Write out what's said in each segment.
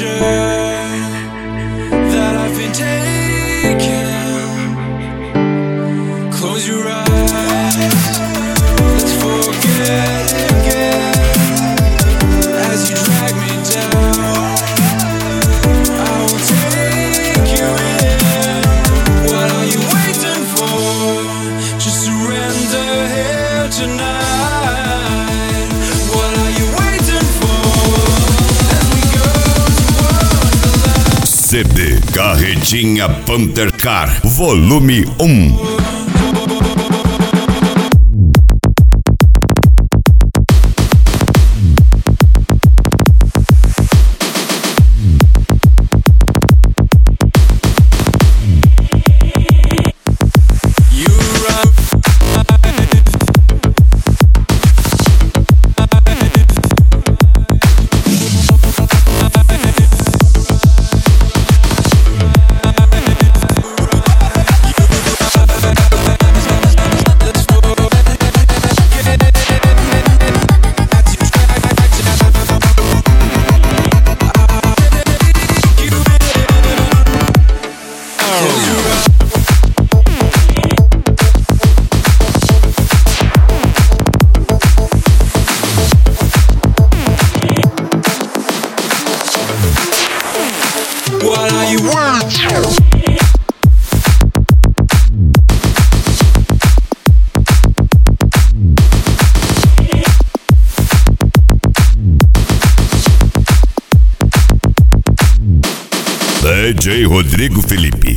that I've been taking. Close your eyes, let's forget again. As you drag me down, I will take you in. What are you waiting for? Just surrender here tonight. What are you waiting for? As we go to Wonderland. CD Carretinha Panther Car, volume 1. What are you waiting? DJ Rodrigo Felipe.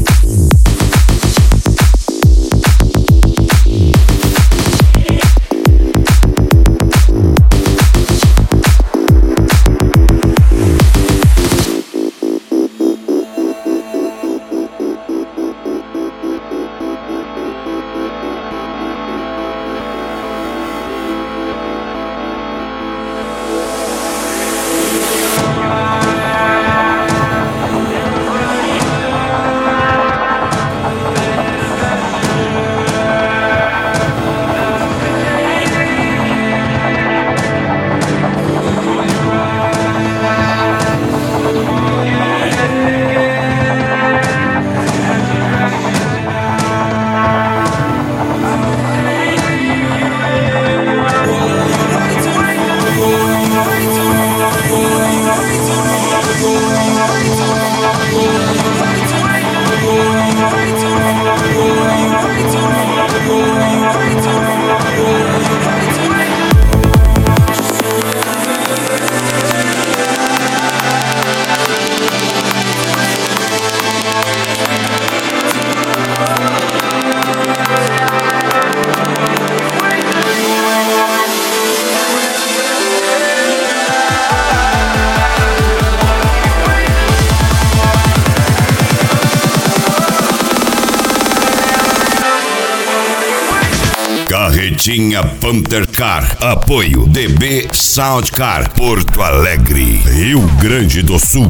Carretinha Panther Car, apoio DB Soundcar, Porto Alegre, Rio Grande do Sul.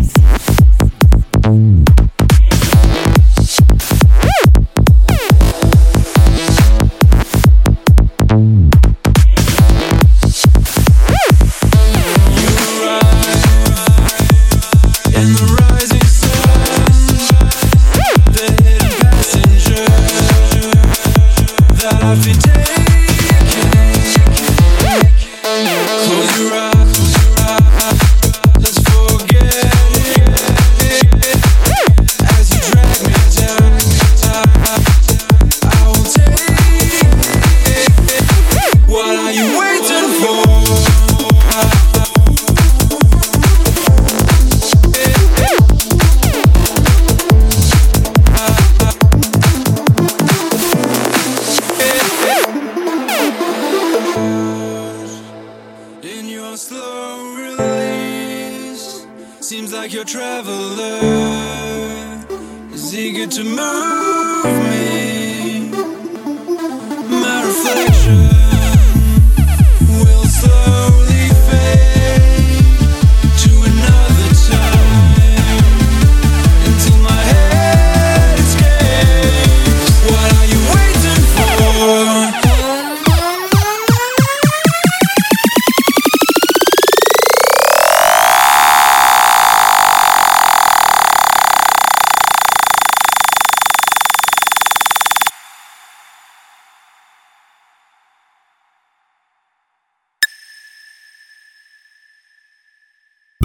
Seems like your traveler is eager to move me. My reflection will slowly fade to another time until my head escapes. What are you waiting for?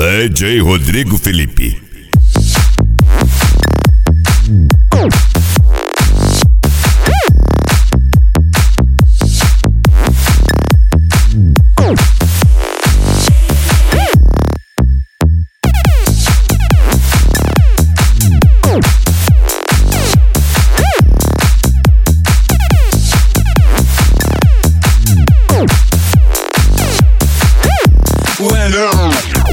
DJ Rodrigo Felipe. When